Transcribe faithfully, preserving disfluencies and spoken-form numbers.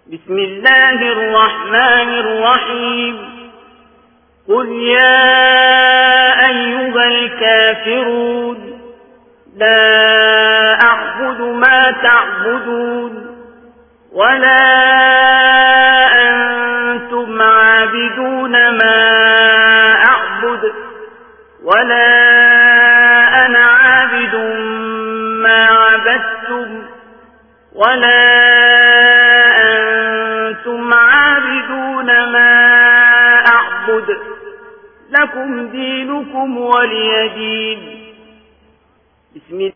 بسم الله الرحمن الرحيم قل يا أيها الكافرون لا أعبد ما تعبدون ولا أنتم عابدون ما أعبد ولا أنا عابد ما عبدتم ولا أنتم عابدون ما أعبد لكم دينكم ولي دين. بسم